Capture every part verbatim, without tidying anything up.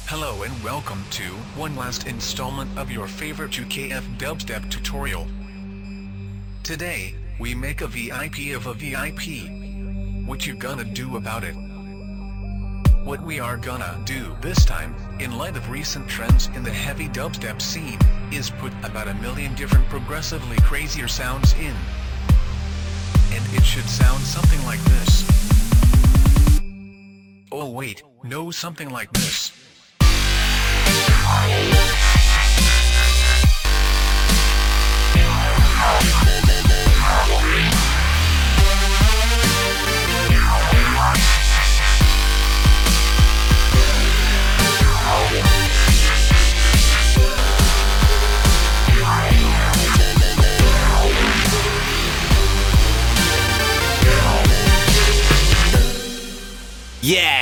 Hello and welcome to one last installment of your favorite U K F dubstep tutorial. Today, we make a V I P of a V I P. What you gonna do about it? What we are gonna do this time, in light of recent trends in the heavy dubstep scene, is put about a million different progressively crazier sounds in. And it should sound something like this. Oh wait, no, something like this. Yeah!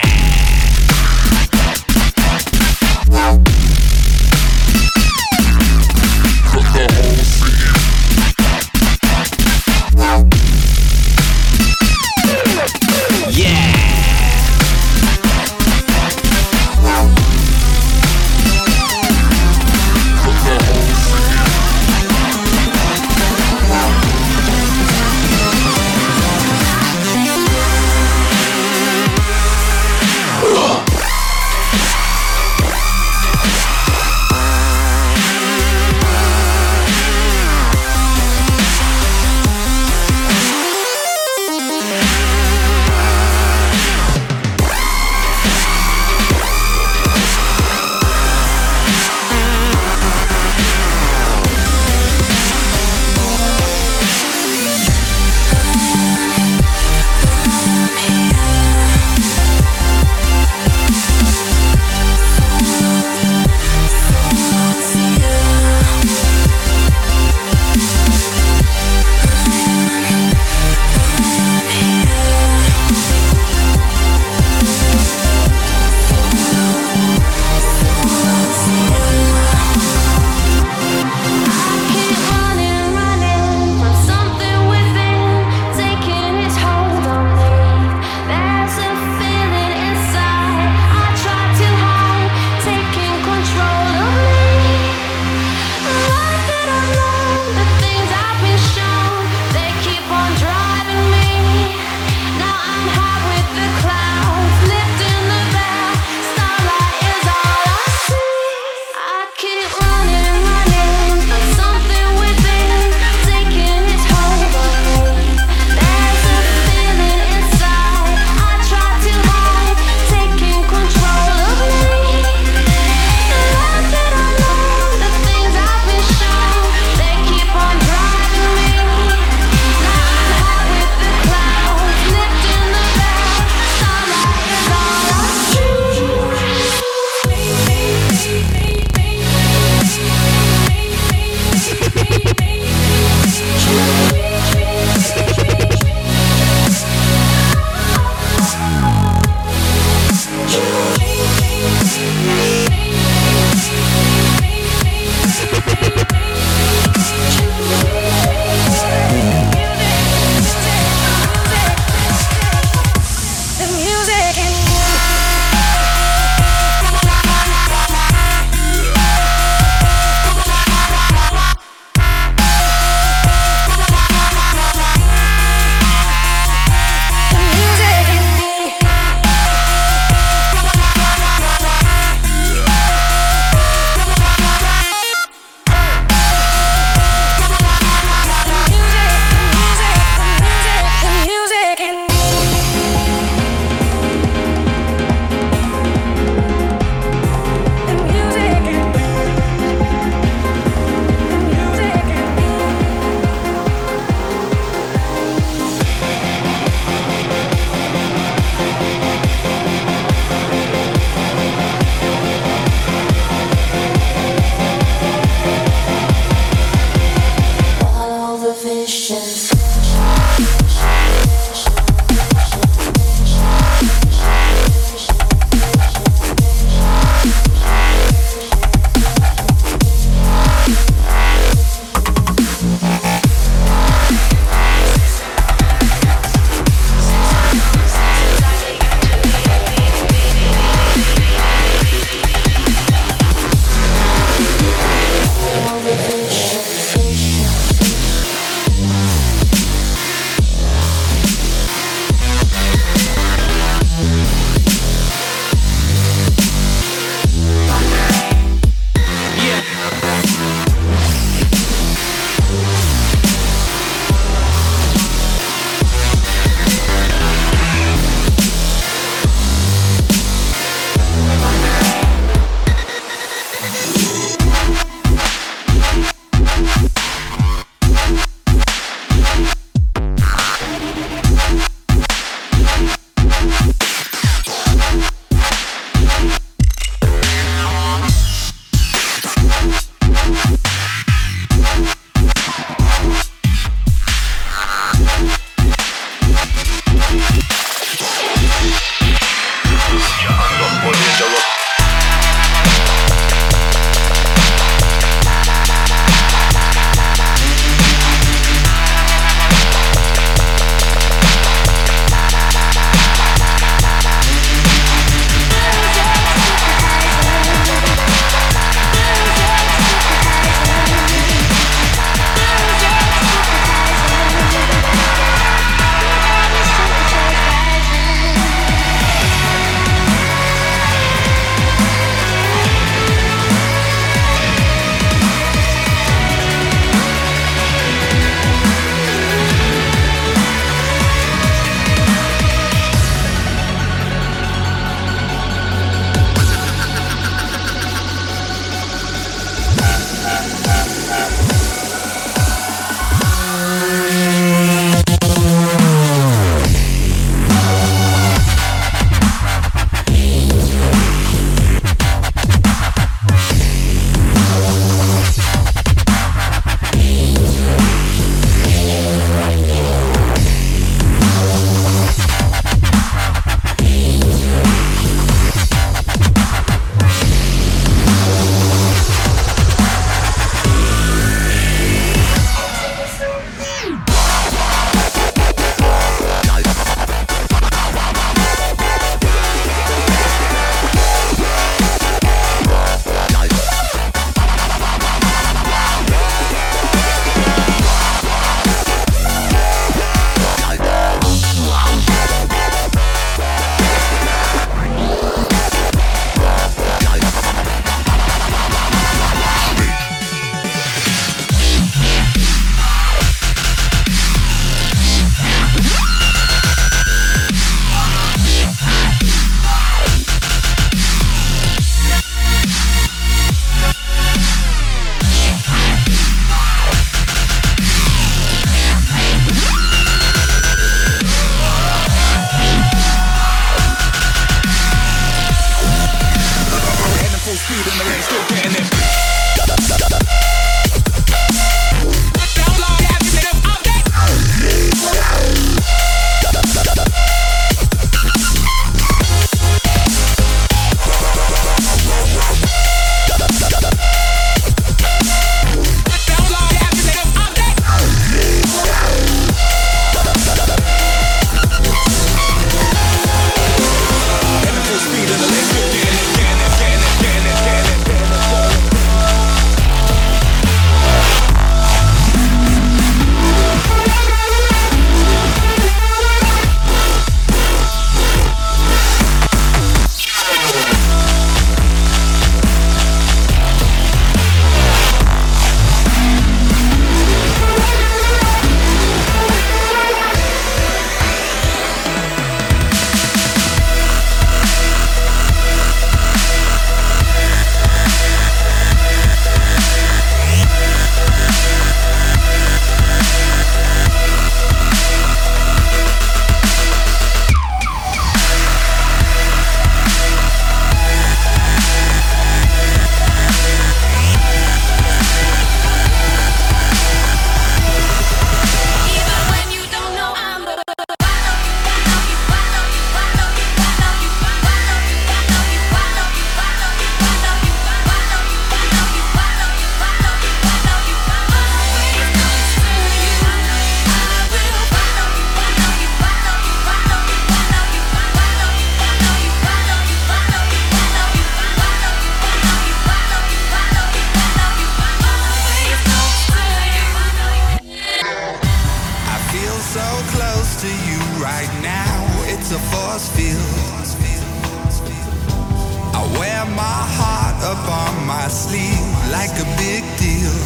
my heart up on my sleeve like a big deal.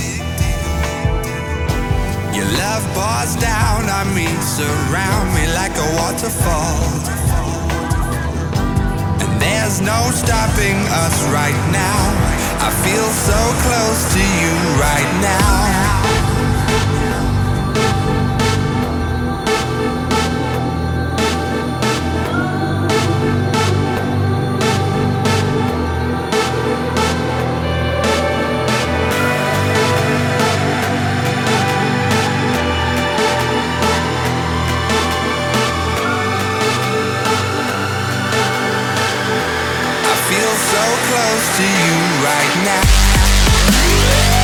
Your love pours down on me, surround me like a waterfall. And there's no stopping us right now. I feel so close to you right now. I feel so close to you right now.